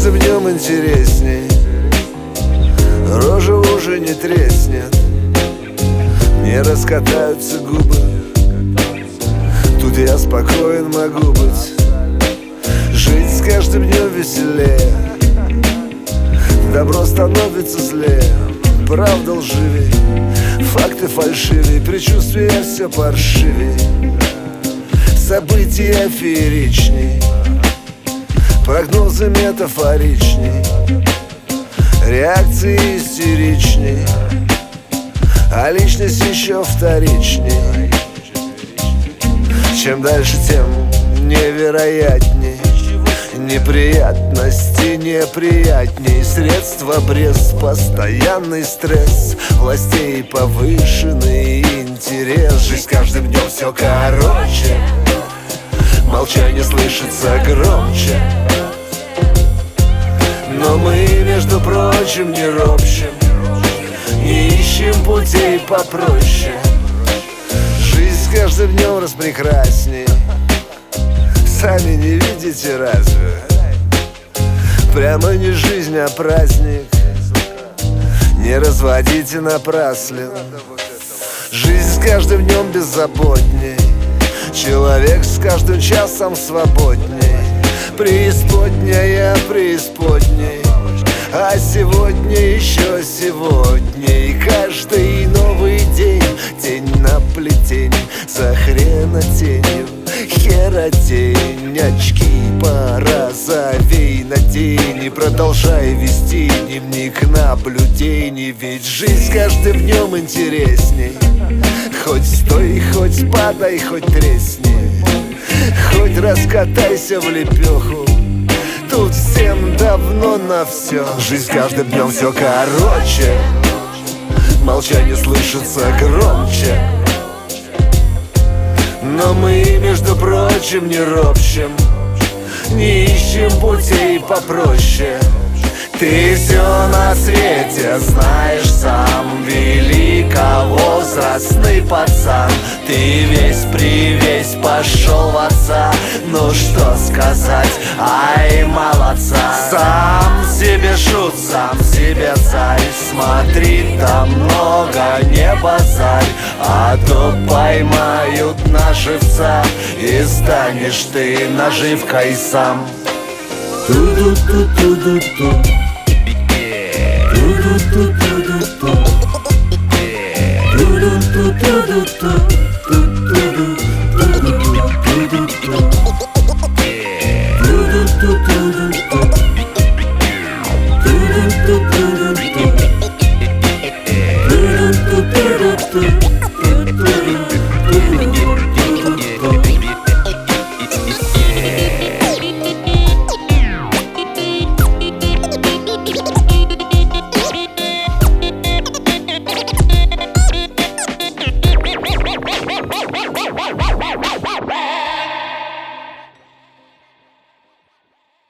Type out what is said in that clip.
каждым днем интересней. Рожа уже не треснет, не раскатаются губы. Тут я спокоен могу быть. Жить с каждым днем веселее. Добро становится злее, правда лживей, факты фальшивей, предчувствия все паршивей, события фееричней, прогнозы метафоричней, реакции истеричней, а личность еще вторичней. Чем дальше, тем невероятней. Неприятности неприятней. Средства брез, постоянный стресс, властей повышенный интерес. Жизнь с каждым днем все короче, молчание слышится громче. Но мы, между прочим, не ропщем, не ищем путей попроще. Жизнь с каждым днем распрекрасней. Сами не видите разве? Прямо не жизнь, а праздник. Не разводите напраслен. Жизнь с каждым днем беззаботней. Человек с каждым часом свободней. Преисподняя преисподней. А сегодня еще сегодня. И каждый новый день, день на плетень, за хренотенью, херотень, очки пора завей на день. И продолжай вести дневник наблюдений. Ведь жизнь с каждым днем интересней. Хоть стой, хоть падай, хоть тресни, хоть раскатайся в лепеху. Тут всем давно на все. Жизнь с каждым днем все короче, молчание слышится громче. Но мы, между прочим, не ропщем, не ищем путей попроще. Ты все на свете знаешь сам, великовозрастный пацан. Ты весь пошел в отца. Ну что сказать, ай, молодца. Сам себе шут, сам себе царь. Смотри, там много, не базарь, а то поймают на живца, и станешь ты наживкой сам. Ту-ду-ту-ту-ду-ту. Thank you.